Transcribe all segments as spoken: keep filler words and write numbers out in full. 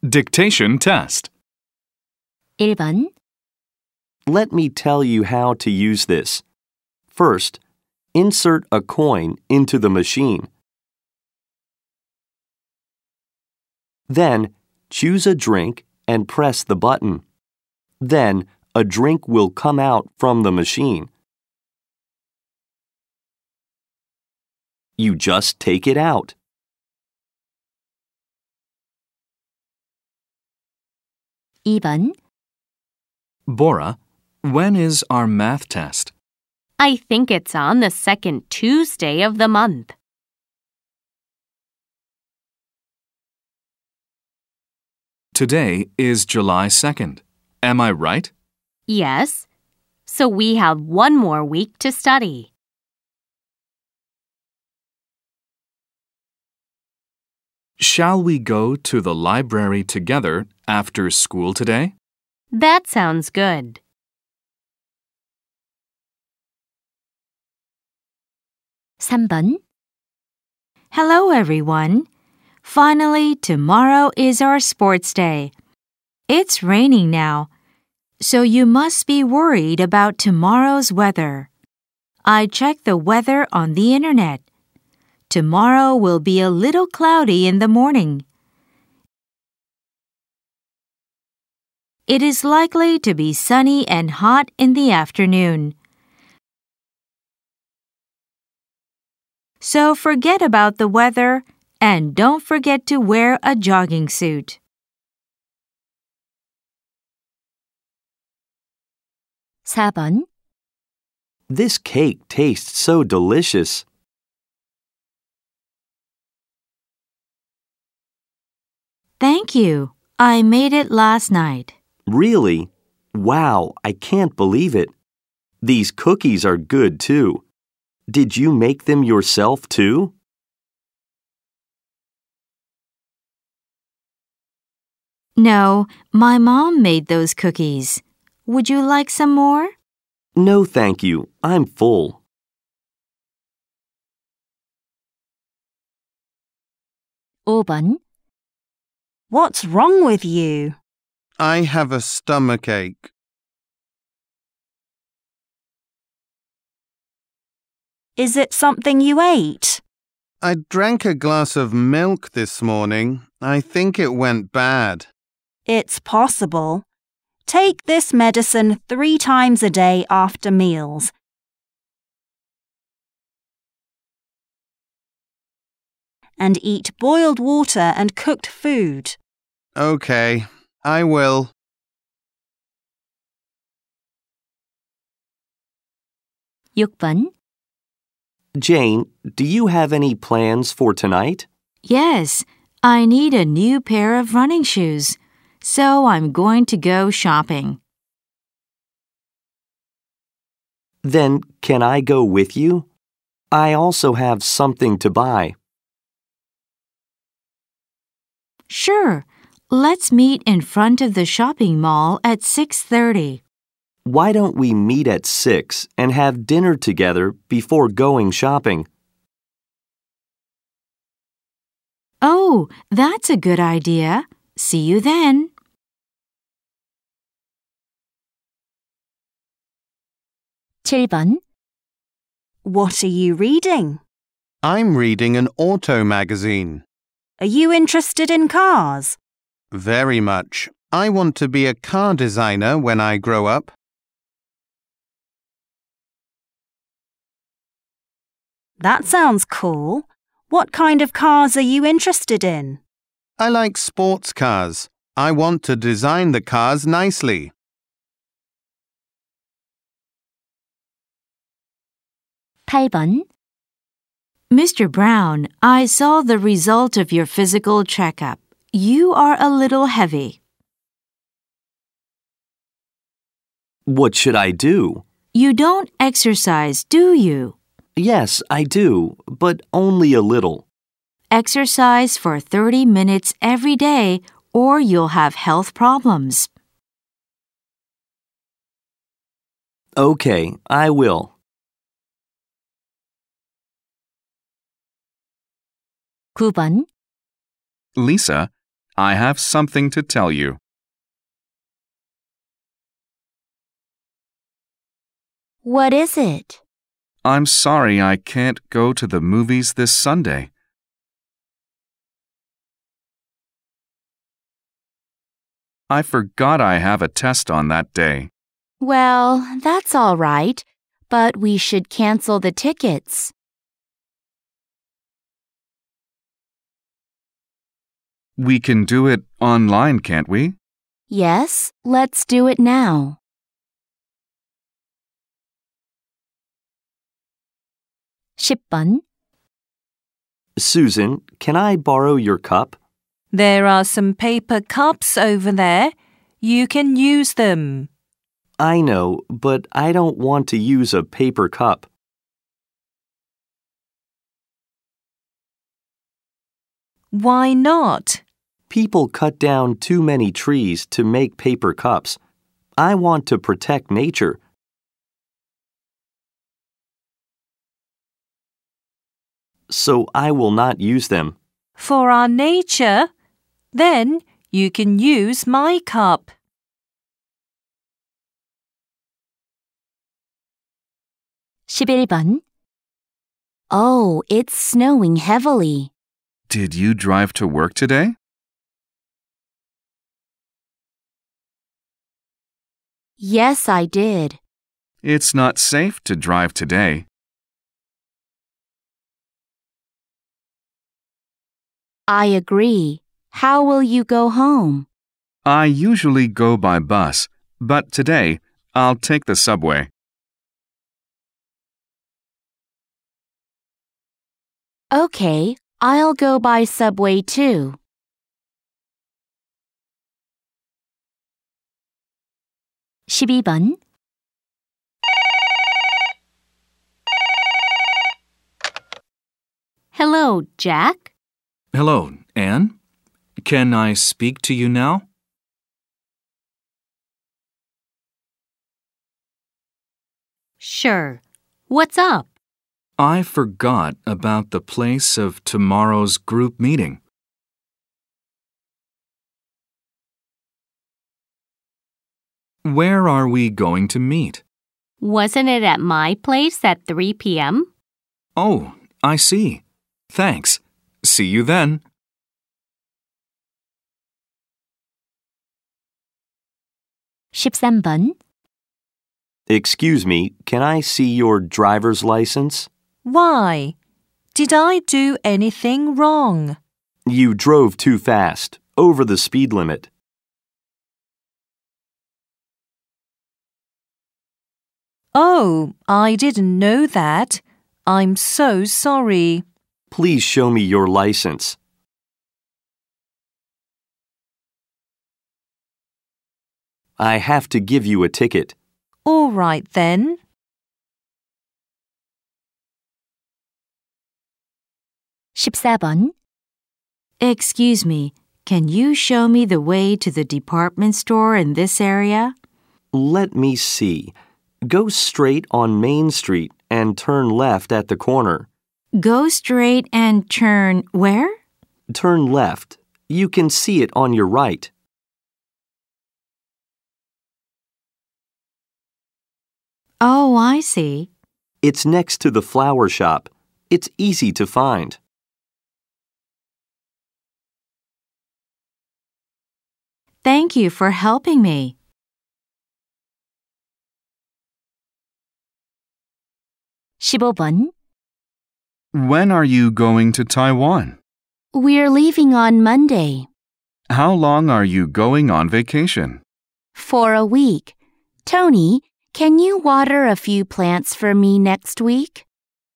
Dictation test. 일 번. Let me tell you how to use this. First, insert a coin into the machine. Then, choose a drink and press the button. Then, a drink will come out from the machine. You just take it out. 이 번. Bora, when is our math test? I think it's on the second Tuesday of the month. Today is July second. Am I right? Yes. So we have one more week to study. Shall we go to the library together after school today? That sounds good. 삼 번. Hello, everyone. Finally, tomorrow is our sports day. It's raining now, so you must be worried about tomorrow's weather. I checked the weather on the internet. Tomorrow will be a little cloudy in the morning. It is likely to be sunny and hot in the afternoon. So forget about the weather and don't forget to wear a jogging suit. 사 번. This cake tastes so delicious. Thank you. I made it last night. Really? Wow, I can't believe it. These cookies are good too. Did you make them yourself too? No, my mom made those cookies. Would you like some more? No, thank you. I'm full. 오 번. What's wrong with you? I have a stomachache. Is it something you ate? I drank a glass of milk this morning. I think it went bad. It's possible. Take this medicine three times a day after meals. And eat boiled water and cooked food. Okay, I will. 육 번. Jane, do you have any plans for tonight? Yes, I need a new pair of running shoes, so I'm going to go shopping. Then can I go with you? I also have something to buy. Sure, let's meet in front of the shopping mall at six thirty. Why don't we meet at six and have dinner together before going shopping? Oh, that's a good idea. See you then. 칠 번. What are you reading? I'm reading an auto magazine. Are you interested in cars? Very much. I want to be a car designer when I grow up. That sounds cool. What kind of cars are you interested in? I like sports cars. I want to design the cars nicely. 팔 번. Mister Brown, I saw the result of your physical checkup. You are a little heavy. What should I do? You don't exercise, do you? Yes, I do, but only a little. Exercise for thirty minutes every day or you'll have health problems. Okay, I will. 구 번. Lisa, I have something to tell you. What is it? I'm sorry I can't go to the movies this Sunday. I forgot I have a test on that day. Well, that's all right, but we should cancel the tickets. We can do it online, can't we? Yes, let's do it now. 십 번. Susan, can I borrow your cup? There are some paper cups over there. You can use them. I know, but I don't want to use a paper cup. Why not? People cut down too many trees to make paper cups. I want to protect nature. So I will not use them. For our nature? Then you can use my cup. 십일 번. Oh, it's snowing heavily. Did you drive to work today? Yes, I did. It's not safe to drive today. I agree. How will you go home? I usually go by bus, but today I'll take the subway. Okay, I'll go by subway too. 십이 번. Hello, Jack. Hello, Anne. Can I speak to you now? Sure. What's up? I forgot about the place of tomorrow's group meeting. Where are we going to meet? Wasn't it at my place at three p.m.? Oh, I see. Thanks. See you then. 십삼 번. Excuse me, can I see your driver's license? Why? Did I do anything wrong? You drove too fast, over the speed limit. Oh, I didn't know that. I'm so sorry. Please show me your license. I have to give you a ticket. All right then. 십사 번. Excuse me, can you show me the way to the department store in this area? Let me see. Go straight on Main Street and turn left at the corner. Go straight and turn where? Turn left. You can see it on your right. Oh, I see. It's next to the flower shop. It's easy to find. Thank you for helping me. 십오 번. When are you going to Taiwan? We're leaving on Monday. How long are you going on vacation? For a week. Tony, can you water a few plants for me next week?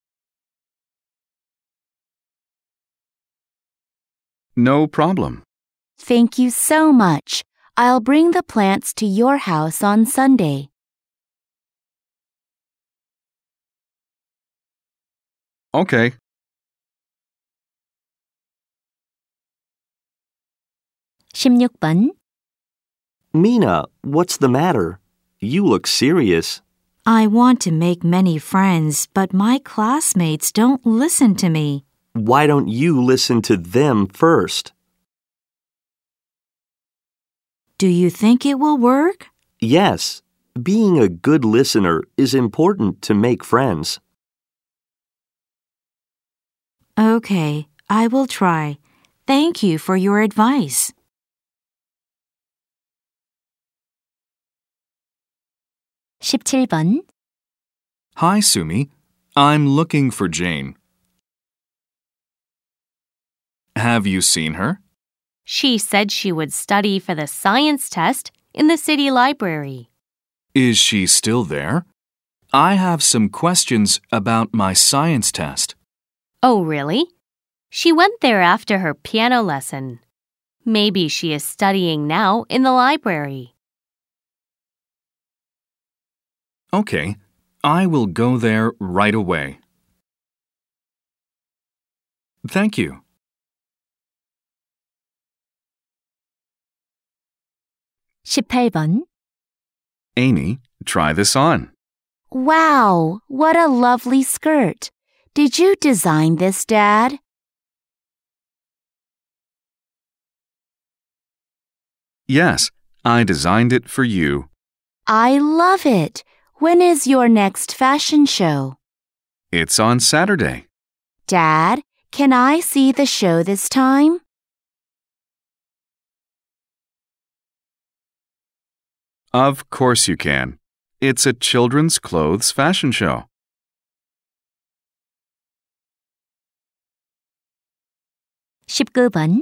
No problem. Thank you so much. I'll bring the plants to your house on Sunday. Okay. 십육 번. Mina, what's the matter? You look serious. I want to make many friends, but my classmates don't listen to me. Why don't you listen to them first? Do you think it will work? Yes, being a good listener is important to make friends. Okay, I will try. Thank you for your advice. 십칠 번. Hi, Sumi. I'm looking for Jane. Have you seen her? She said she would study for the science test in the city library. Is she still there? I have some questions about my science test. Oh, really? She went there after her piano lesson. Maybe she is studying now in the library. Okay, I will go there right away. Thank you. 십팔 번. Amy, try this on. Wow, what a lovely skirt. Did you design this, Dad? Yes, I designed it for you. I love it. When is your next fashion show? It's on Saturday. Dad, can I see the show this time? Of course you can. It's a children's clothes fashion show. 십구 번.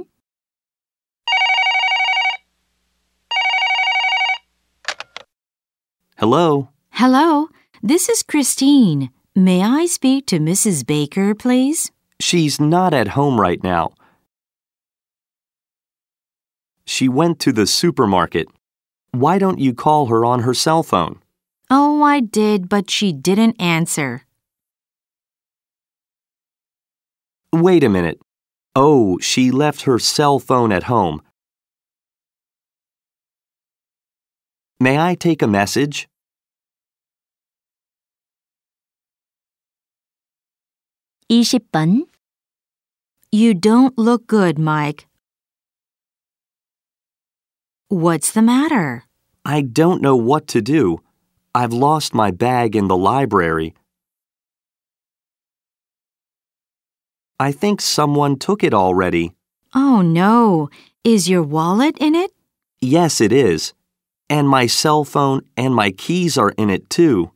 Hello? Hello, this is Christine. May I speak to Missus Baker, please? She's not at home right now. She went to the supermarket. Why don't you call her on her cell phone? Oh, I did, but she didn't answer. Wait a minute. Oh, she left her cell phone at home. May I take a message? 이십 번. You don't look good, Mike. What's the matter? I don't know what to do. I've lost my bag in the library. I think someone took it already. Oh, no. Is your wallet in it? Yes, it is. And my cell phone and my keys are in it too.